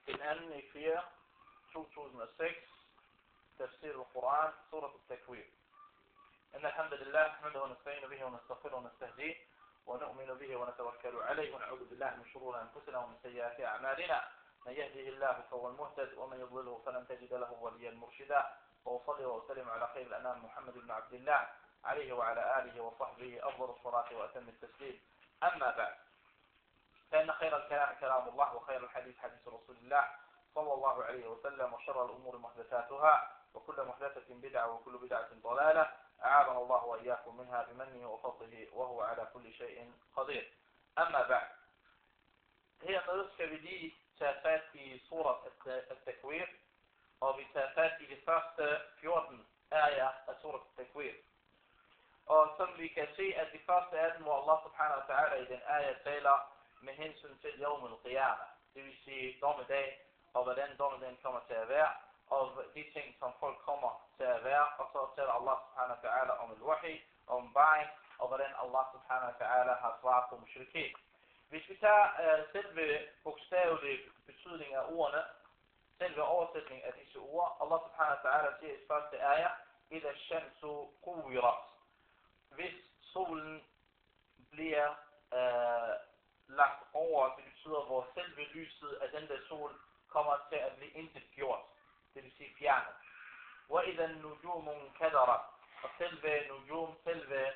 den 2.4.2006 تفسير القرآن سورة التكوير. إن الحمد لله نحمده ونستعين به ونستغفره ونستهديه ونؤمن به ونتوكل عليه ونعوذ بالله من شرور أنفسنا ومن سيئات أعمالنا. من يهده الله فهو المهتد ومن يضلله فلن تجد له وليا مرشدا. وأصلي وأسلم على خير الأنام محمد بن عبد الله عليه وعلى آله وصحبه أفضل الصلاة وأتم التسليم. أما بعد، فإن خير الكلام كلام الله وخير الحديث حديث رسول الله صلى الله عليه وسلم وشر الأمور محدثاتها وكل محدثة بدعة وكل بدعة ضلالة. أعاذنا الله وإياكم منها بمنه وفضله وهو على كل شيء قدير. أما بعد، هي نرسك بدي تافات في سورة التكوير وبتافات في første 14 آية af سورة التكوير. Og som vi kan se, at de første af dem, hvor Allah subhanahu wa ta'ala i den ayah taler med hensyn til Yawm al-Qiyamah, det vil sige dommedag, og hvordan dommedagen kommer til at være, og de ting, som folk kommer til at være, og så taler Allah subhanahu wa ta'ala om al-Wahi, om baring, og hvordan Allah subhanahu wa ta'ala har svaret på mushrikeen. Hvis vi tager selve bogstavelige betydning af ordene, selve oversætning af disse ord, Allah subhanahu wa ta'ala siger i første ayah, إِذَا الشَّمْسُ قُوِّرَتْ. Hvis solen bliver lagt over, det betyder, hvor selve lyset af den der sol kommer til at blive intet gjort, det vil sige fjernet. وَإِذَا النُّجُومُ كَدَرَتْ. Og selve nujum, selve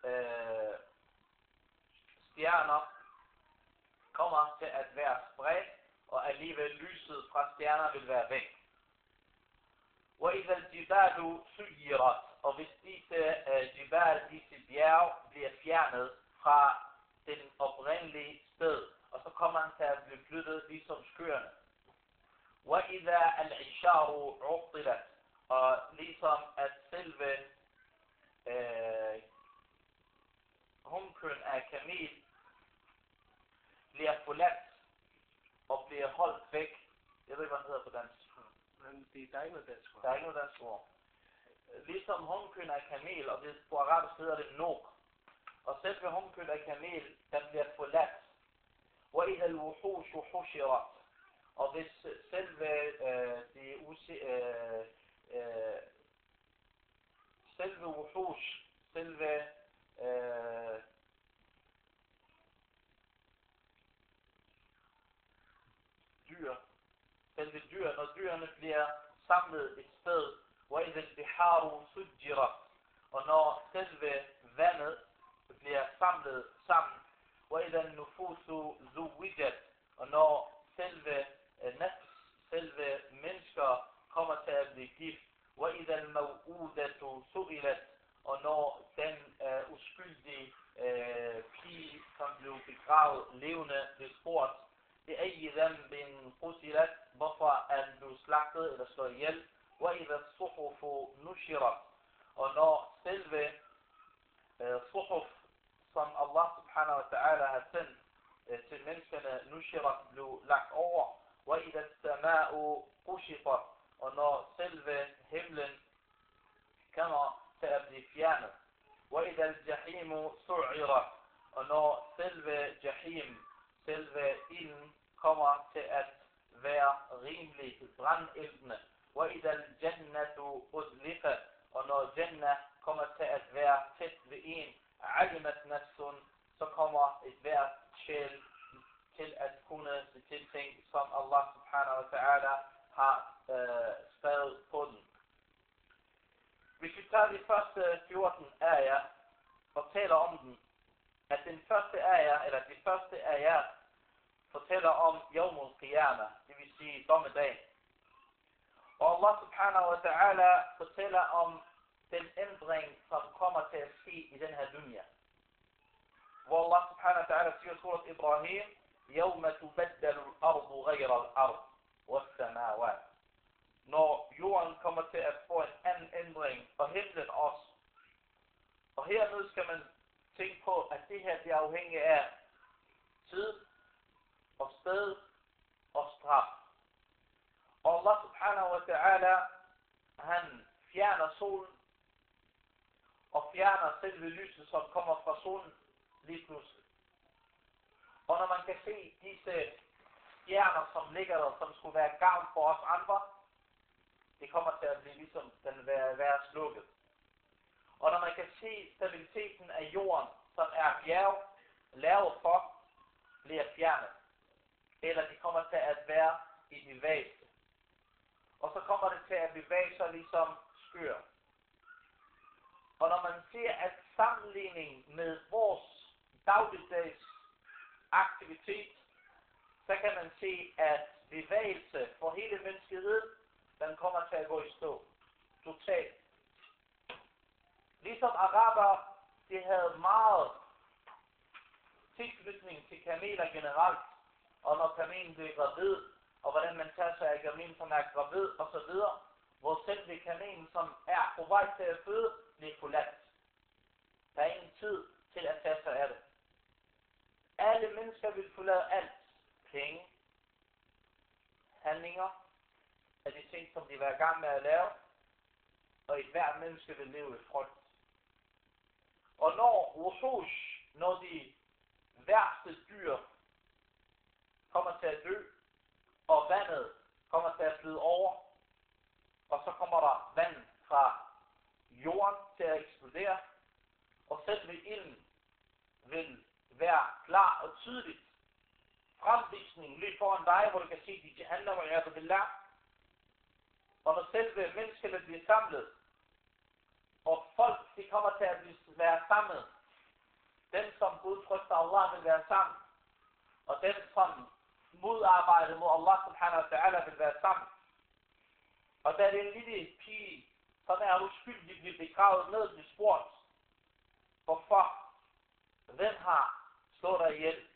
stjerner kommer til at være spredt, og alligevel lyset fra stjerner vil være væk. وَإِذَا الْجِبَالُ سُيِّرَتْ. Og hvis disse jibal, disse bjerg, bliver fjernet fra den oprindelige sted, og så kommer han til at blive flyttet ligesom skyerne. وَإِذَا الْعِشَارُ عُطِّلَتْ. Og ligesom at selve humkøn af kamel bliver forladt og bliver holdt væk. Jeg ved ikke, hvad det hedder på dansk. Der er ikke noget dansk ord. Der er ikke noget dansk ord. Ligesom humkøn af kamel, og det på arabisk hedder det nok. Og selve humkøn af kamel, den bliver forladt. وَإِذَا الْوُحُوشُ حُشِرَتْ. Og hvis selve selve wuhush, selve dyr, selve dyr, når dyrene bliver samlet et sted, وَإِذَا الْبِحَارُ سُجِّرَتْ. Og når selve vandet bliver samlet sammen, وَإِذَا النُّفُوسُ زُوِّجَتْ. Og når selve nafs, selve mennesker kommer til at blive gift, وَإِذَا الْمَوْءُودَةُ سُئِلَتْ. Og når den uskyldige pige, som blev begravet levende, blev spurgt, بِأَيِّ ذَنْبٍ قُتِلَتْ. Hvorfor er den blevet slagtet eller slået ihjel? وَإِذَا الصُّحُفُ نُشِرَتْ. Og når selve suhuf, som Allah subhanahu wa ta'ala har sendt til menneskene, nushirat, blev lagt over. وَإِذَا السَّمَاءُ قُشِطَتْ. Og når selve himlen kommer til at blive fjernet. وَإِذَا الْجَحِيمُ سُعِّرَتْ. Og når selve jahim, selve ilden, kommer til at være rimelig brandildende. وَإِذَا الْجَنَّةُ أُزْلِفَتْ. Og når Jannah kommer til at være tæt ved en, عَلِمَتْ نَفْسٌ. Så kommer et hvert sjæl til at kunne se til ting, som Allah subhanahu wa ta'ala har skrevet på den. Hvis vi tager de første 14 ayah og taler om den, at den første ayah, eller de første ayah, fortæller om Yawm al-Qiyamah, det vil sige dommedag. Og Allah subhanahu wa ta'ala fortæller om den ændring, som kommer til at ske i den her dunya. Hvor Allah subhanahu wa ta'ala siger i surat Ibrahim, يَوْمَ تُبَدَّلُ الْأَرْضُ غَيْرَ الْأَرْضِ وَالسَّمَاوَاتِ. Når jorden kommer til at få en anden ændring, og himlen også. Og hernede skal man tænke på, at det her er afhængigt af tid og sted og straf. Og Allah subhanahu wa ta'ala, han fjerner solen og fjerner selve lyset, som kommer fra solen lige pludselig. Og når man kan se disse stjerner, som ligger der, som skulle være gavn for os andre, det kommer til at blive ligesom den være slukket. Og når man kan se stabiliteten af jorden, som er bjerg lavet for, bliver fjernet. Eller de kommer til at være i bevægelse. Og så kommer det til at bevæge sig ligesom skyer. Og når man ser at sammenligning med vores dagligdags aktivitet, så kan man se, at bevægelse for hele menneskeheden, den kommer til at gå i stå. Totalt. Ligesom araber, de havde meget tilknytning til kameler generelt, og når kamelen bliver gravid, og hvordan man tager sig af kamelen, som er gravid, og så videre, hvor selve kamelen, som er på vej til at føde, bliver forladt. Der er ingen tid til at tage sig af det. Alle mennesker vil forlade alt. Penge, handlinger, af de ting, som de var i gang med at lave, og et hvert menneske vil leve i frygt. Og når de værste dyr kommer til at dø, og vandet kommer til at flyde over, og så kommer der vand fra jorden til at eksplodere, og selve ilden vil være klar og tydeligt fremvisning lige foran dig, hvor du kan se de handler med jer billah. Og når selve menneskene bliver samlet, og folk de kommer til at være samlet, dem som Gud frygter Allah vil være sammen, og dem som modarbejder mod Allah subhanahu wa ta'ala vil være sammen. Og da det er en lille pige, som er uskyldig, bliver begravet ned, bliver spurgt, hvorfor? Hvem har slået dig ihjel?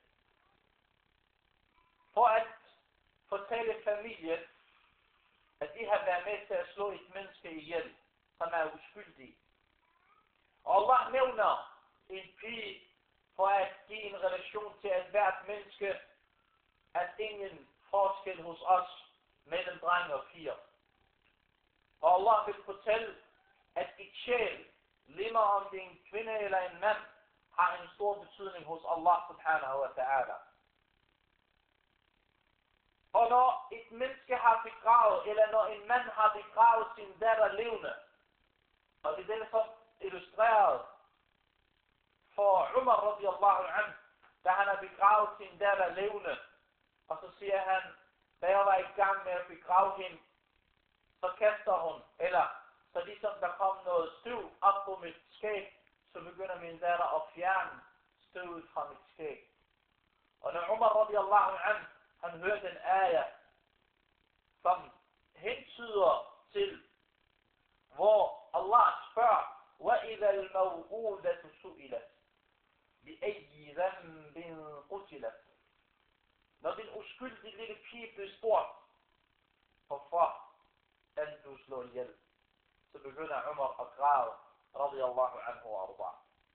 For at fortælle familien, at de har været med til at slå et menneske ihjel, som er uskyldig. Og Allah nævner en pige for at give en relation til et hvert menneske, at ingen forskel hos os mellem drenge og piger. Og Allah vil fortælle, at et sjæl, lige meget om det er en kvinde eller en mand, har en stor betydning hos Allah subhanahu wa ta'ala. Og når et menneske har begravet, eller når en mand har begravet sin datter levende, og det er det, som illustreret for Umar radiyallahu anhu, da han har begravet sin datter levende, og så siger han, da jeg var i gang med at begrave hende, så kaster hun, eller så ligesom der kom noget støv op på mit skæg, så begynder min datter at fjerne støvet fra mit skæg. Og når Umar radiyallahu anhu, han hørte en ayah, som hentyder til, hvor Allah spørger, وَإِذَا الْمَوْءُودَةُ سُئِلَتْ بِأَيِّ ذَنْبٍ قُتِلَتْ. Når den uskyldige lille pige blev spurgt, hvorfor den du slår ihjel, så begynder Umar at græde, radiyallahu anhu wa arda.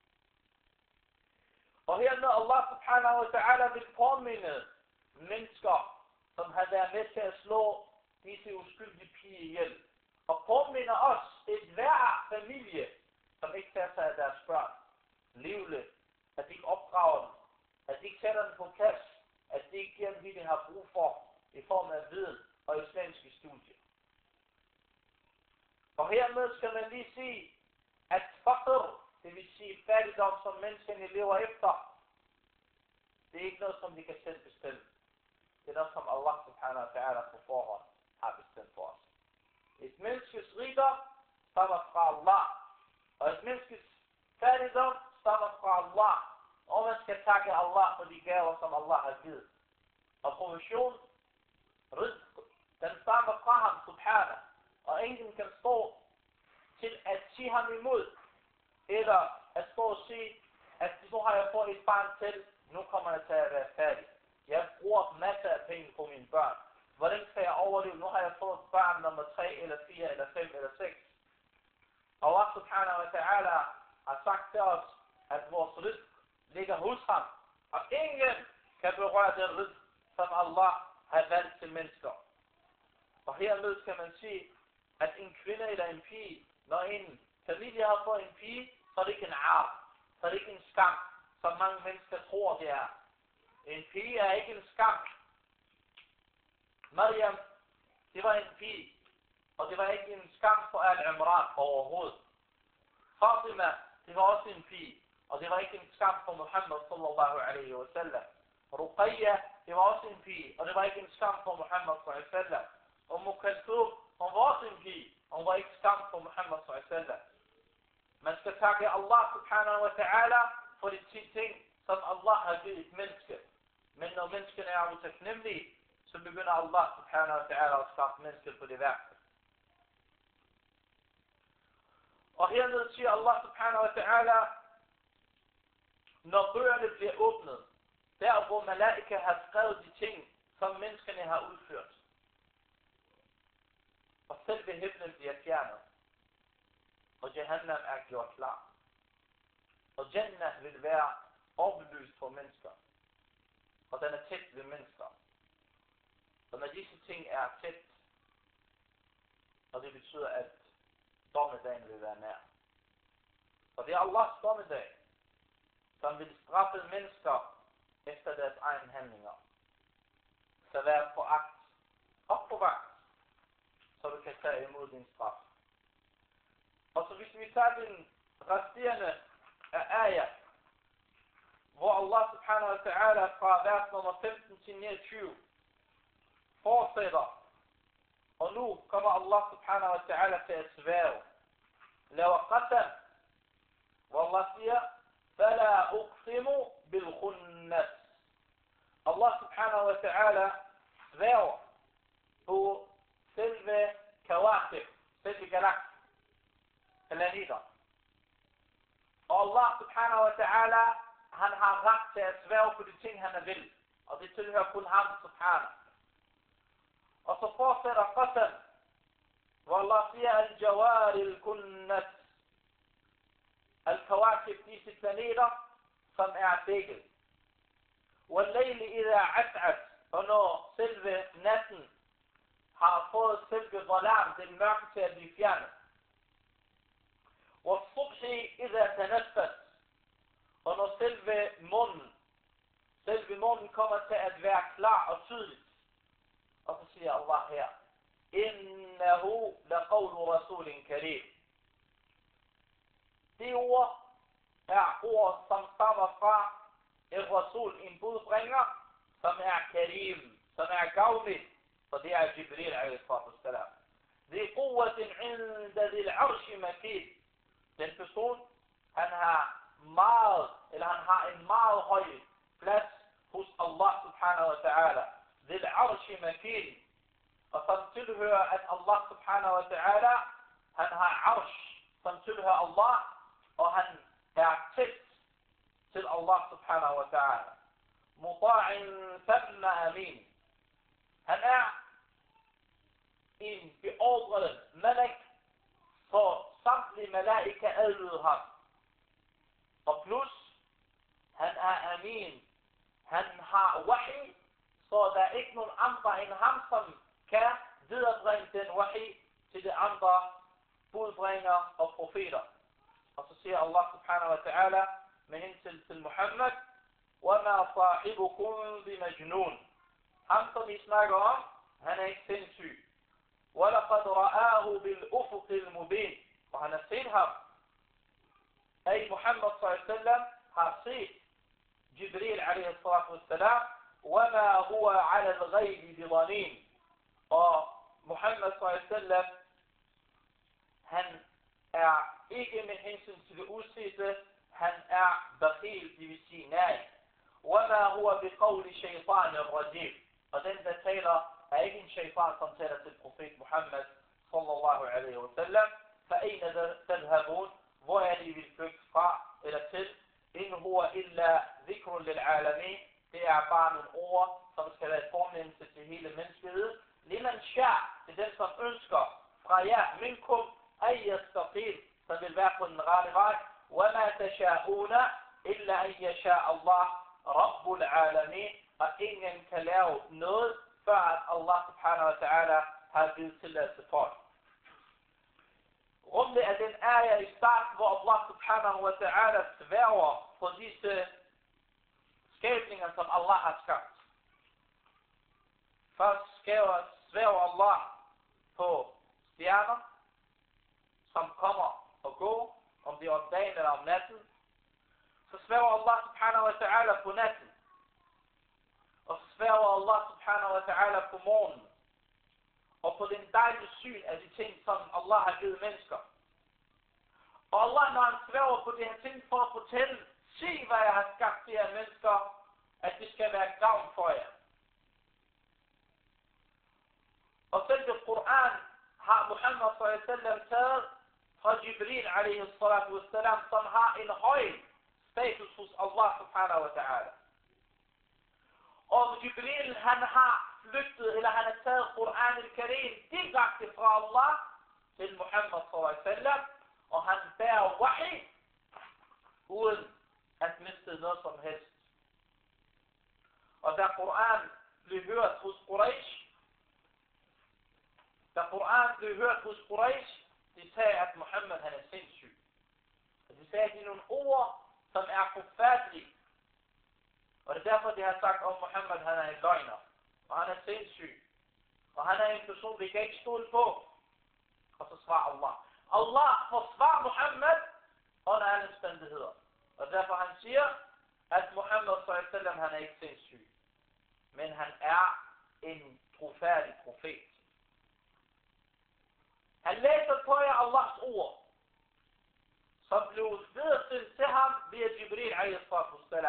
Og her når Allah subhanahu wa ta'ala vil påminde mennesker, som har været med til at slå disse uskyldige piger ihjel, og påminder os et hver familie, som ikke tager sig af deres børn, livligt, at de ikke opdrager dem, at de ikke sætter dem på plads, at de ikke giver dem, hvad de har brug for, i form af viden og islamiske studier. Og hermed skal man lige sige, at faqr, det vil sige fattigdom, som menneskene lever efter, det er ikke noget, som de kan selv bestemme. Det er noget, som Allah subhanahu wa ta'ala på forhånd har bestemt for os. Et menneskes rigdom stammer fra Allah, og et menneskes fattigdom stammer fra Allah, og man skal takke Allah for de gaver, som Allah har givet. Og provision, rizq, den stammer fra ham subhanahu, og ingen kan stå til at sige ham imod, eller at stå og sige, at nu har jeg fået et barn til, nu kommer jeg til at være færdig. Jeg bruger masser af penge på mine børn. Hvordan skal jeg overleve? Nu har jeg fået barn nummer 3, eller 4, eller 5, eller 6. Og Allah subhanahu wa ta'ala har sagt til os, at vores rizq ligger hos ham. Og ingen kan berøre den rizq, som Allah har valgt til mennesker. Og hermed skal man sige, at en kvinde eller en pige, når en familie har fået en pige, så er det ikke en ar, så er det ikke en skam, som mange mennesker tror det er. En pige er ikke en skam. Maryam, det var en pige, og det var ikke en skam for Al-Imran overhovedet. Fatima, det var også en pige, og det var ikke en skam for Muhammad sallallahu alaihi wa sallam. Ruqayya, det var også en pige, og det var ikke en skam for Muhammad sallallahu alaihi wa sallam. Og Kulthum, hun var også en pige, og hun var ikke skam for Muhammad sallallahu alaihi wa sallam. Man skal takke Allah subhanahu wa ta'ala for de 10 ting, som Allah har givet et menneske. Men når menneskene er utaknemmelige, så begynder Allah subhanahu wa ta'ala at skaffe mennesket på det værste. Og hernede siger Allah subhanahu wa ta'ala, når bøgerne bliver åbnet, der hvor malaika har skrevet de ting, som menneskene har udført. Og selve himlen bliver fjernet. Og Jahannam er gjort klar. Og Jannah vil være overbelyst for mennesker. Og den er tæt ved mennesker. Og når disse ting er tæt, og det betyder, at dommedagen vil være nær. Og det er Allahs dommedag, som vil straffe mennesker efter deres egen handlinger. Så vær på agt og på vagt, så du kan tage imod din straf. Og så hvis vi tager den resterende af ayah, hvor Allah subhanahu wa ta'ala fra vers nummer 15 til 29 fortsætter. Og nu kommer Allah subhanahu wa ta'ala til at svære. Laver qasam. Hvor Allah siger, فَلَا أُقْسِمُ بِالْخُنَّسِ. Allah subhanahu wa ta'ala sværer på selve kawakib, selve galaksen, planeter. Og Allah subhanahu wa ta'ala, han har ret til at svære på de ting, han vil. Og det tilhører kun ham subhanahu. Og så fortsætter qasam, hvor Allah siger, al-jawari al-kunnas. Al-kawakib, disse planeter, som er dækket. Wal-layli idha as'as. Og når selve natten har fået selve dhalam, den mørke til at blive fjernet. Wal-subhi idha tanaffas. Og når selve månen kommer til at være klar og tydelig. Og så siger Allah her, innahu laqawlu rasulin karim. Det ord er ord, som stammer fra en rasul, en budbringer, som er karim, som er gavmild, for det er Jibril a.s. Det er quwwatin inda dhil arshi makin. Den person, han har en meget høj plads hos Allah subhanahu wa ta'ala. Dhil arshi makin. Og som tilhører, at Allah subhanahu wa ta'ala, han har arsh, som tilhører Allah, og han er tæt til Allah subhanahu wa ta'ala. Muta'in thamma amin. Han er en beordret malak, så samtlige malaika adlyder ham. Og plus, han er amin. Han har wahi, så der er ikke nogen andre end ham, som kan viderebringe den wahi til de andre budbringere og profeter. Og så siger Allah subhanahu wa ta'ala med hensyn til Muhammad, وَمَا صَاحِبُكُمْ بِمَجْنُونَ. Ham, som I snakker om, han er ikke sindssyg. وَلَقَدْ رَآهُ بِالْأُفُقِ الْمُبِينَ. Og han har set ham. Muhammad sallallahu alaihi wasallam har set Jibril alaihi salatu wassalam, وَمَا هُوَ عَلَى الْغَيْبِ بِضَنِينَ. Og Muhammad sallallahu alaihi wasallam, han er ikke med hensyn til det udsete, han er bakhil, det vil sige nej. وَمَا هُوَ بِقَوْلِ شَيْطَانِ الرَّجِيمِ. Og den, der taler, er ikke en shaytan, som taler til profet Muhammad sallallahu alaihi wasallam. فَأَيْنَ تَذْهَبُونَ. Hvor er det, I vil flygte fra eller til? إِنْ هُوَ إِلَّا ذِكْرٌ لِلْعَالَمِينَ. Det er bare nogle ord, som skal være fornemmelse til hele menneskeheden. لِمَنْ شَاءَ. Det er den, som ønsker fra jer, minkum, أَيْ يَسْتَقِيمَ, som vil være på den rette vej. وَمَا تَشَاءُونَ إِلَّا أَنْ يَشَاءَ اللَّهُ رَبُّ الْعَالَمِينَ. Og ingen kan lave noget, før at Allah subhanahu wa ta'ala har givet tilladelse for det. Rummet er den ayah i starten, hvor Allah subhanahu wa ta'ala sværger på disse skabninger, som Allah har skabt. Først svæver Allah på stjerner, som kommer og går, om det er om dagen eller om natten. Så svæver Allah subhanahu wa ta'ala på natten. Og så svæver Allah subhanahu wa ta'ala på morgenen. Og på den dejlige syn af de ting, som Allah har givet mennesker. Og Allah, når han svæver på de her ting for at fortælle, se hvad jeg har skabt de her mennesker, at det skal være gavn for jer. Og selve Koran har Muhammad s.a.v. taget fra Jibril a.s.w. som har en høj status hos Allah subhanahu wa ta'ala. Og Jibril han har flygtet, eller han har taget Koran al-Karim direkte fra Allah til Muhammad s.a.v. Og han bærer wahi uden at miste noget som helst. Og da Koran blev hørt hos Quraysh, de sagde, at Muhammad han er sindssyg. Og de sagde, at det er nogle ord, som er forfærdelige. Og det er derfor, de har sagt om Muhammad, han er en løgner. Og han er sindssyg. Og han er en person, vi kan ikke stole på. Og så svarer Allah. Allah forsvarer Muhammad under alle omstændigheder. Og derfor han siger, at Muhammad s.a.v. han er ikke sindssyg. Men han er en trofærdig profet. Han læser på jer Allahs ord, som blev videresendt til ham via Jibril a.s.w.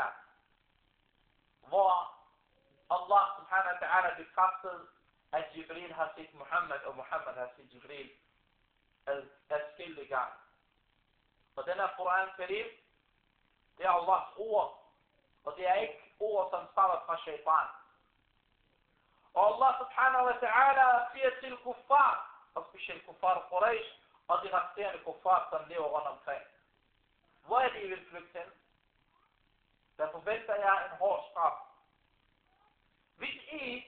Hvor Allah subhanahu wa ta'ala bekræftede, at Jibril har set Muhammad, og Muhammad har set Jibril adskillige gange. Og den her Koran Karim, det er Allahs ord, og det er ikke ord, som stammer fra shaitan. Og Allah subhanahu wa ta'ala siger til kuffar, og specielt kuffar Quraysh, og de resterende kuffar, som lever rundt omkring. Hvor er det, I vil flygte hen? Der forventer jeg en hård straf. Hvis I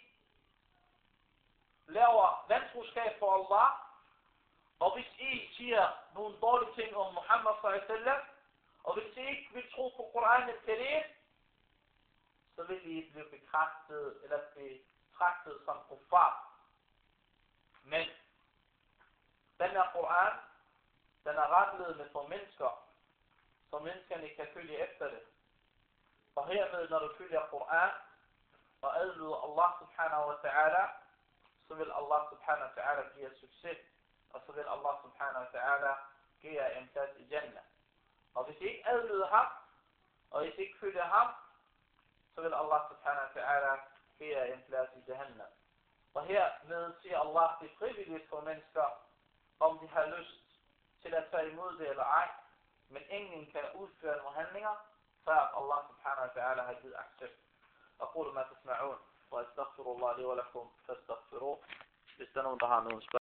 laver vantroskab for Allah, og hvis I siger nogle dårlige ting om Muhammad s.a.v., og hvis I ikke vil tro på Koran al-Karim, så vil I blive bekræftet eller betragtet som kuffar. Men den her Koran, den er retledende for mennesker, så menneskerne kan følge efter det. Og hermed, når du følger Koran, og adlyder Allah subhanahu wa ta'ala, så vil Allah subhanahu wa ta'ala give succes, og så vil Allah subhanahu wa ta'ala give jer en plads i Jannah. Og hvis I ikke adlyder ham, og hvis I ikke følger ham, så vil Allah subhanahu wa ta'ala give jer en plads i Jahannam. Og hermed siger Allah, det er frivilligt for mennesker, om de har lyst til at tage imod det eller ej, men ingen kan udføre nogle handlinger, før Allah subhanahu wa ta'ala har givet accept. أقول ما تسمعون وأستغفر الله لي ولكم فاستغفروه.